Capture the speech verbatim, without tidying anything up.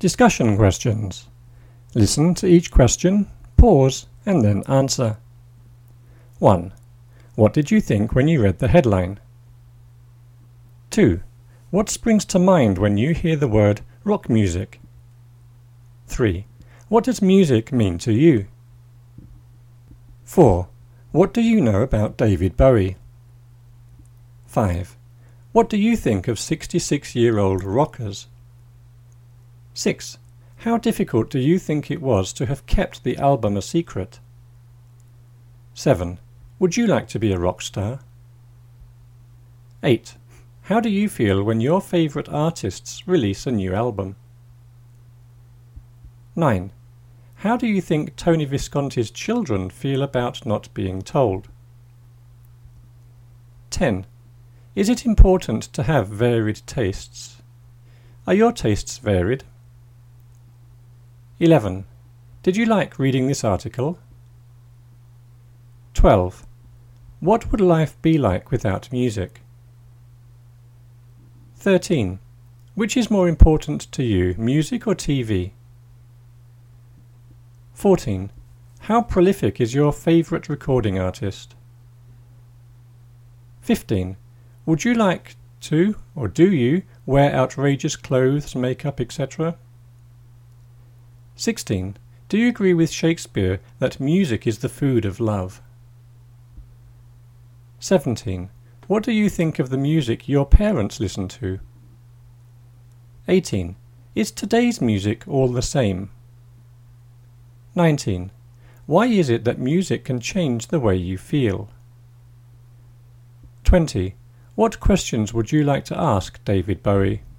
Discussion questions. Listen to each question, pause, and then answer. one. What did you think when you read the headline? two. What springs to mind when you hear the word rock music? three. What does music mean to you? four. What do you know about David Bowie? five. What do you think of sixty-six-year-old rockers? six. How difficult do you think it was to have kept the album a secret? seven. Would you like to be a rock star? eight. How do you feel when your favourite artists release a new album? nine. How do you think Tony Visconti's children feel about not being told? ten. Is it important to have varied tastes? Are your tastes varied? eleven. Did you like reading this article? twelve. What would life be like without music? thirteen. Which is more important to you, music or T V? fourteen. How prolific is your favourite recording artist? fifteen. Would you like to, or do you, wear outrageous clothes, makeup, et cetera? sixteen. Do you agree with Shakespeare that music is the food of love? seventeen. What do you think of the music your parents listen to? eighteen. Is today's music all the same? nineteen. Why is it that music can change the way you feel? twenty. What questions would you like to ask David Bowie?